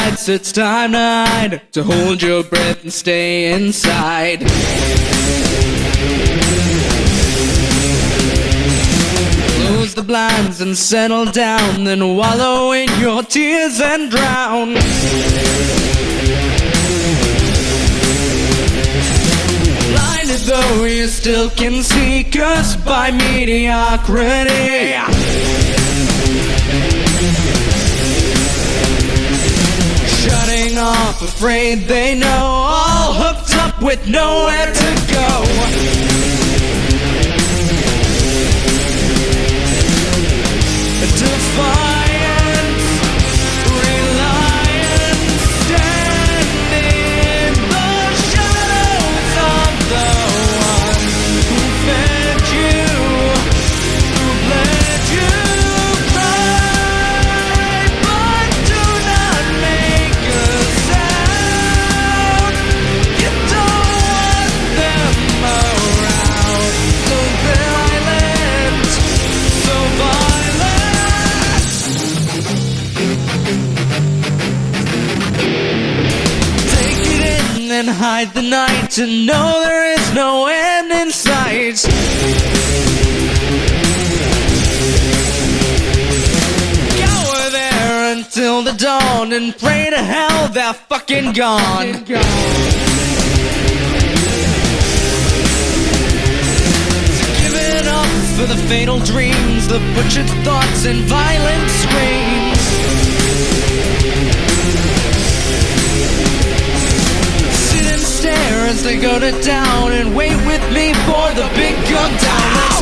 lights, it's time to hide, to hold your breath and stay inside. Close the blinds and settle down, then wallow in your tears and drown. Blinded though you still can see, cursed by mediocrity. Shutting off, afraid they know, all hooked up with nowhere to go. Defiance, reliance, standing in the shadows of the one who fed you, who bled you, cry, but do not make a sound. You don't want them around. So violent, so violent. Take it in and hide the night, to know there is no end in sight. Cower there until the dawn and pray to hell they're fucking gone. Give it up for the fatal dreams, the butchered thoughts and violent screams. Sit and stare as they go to town, and wait with me for the big gun down.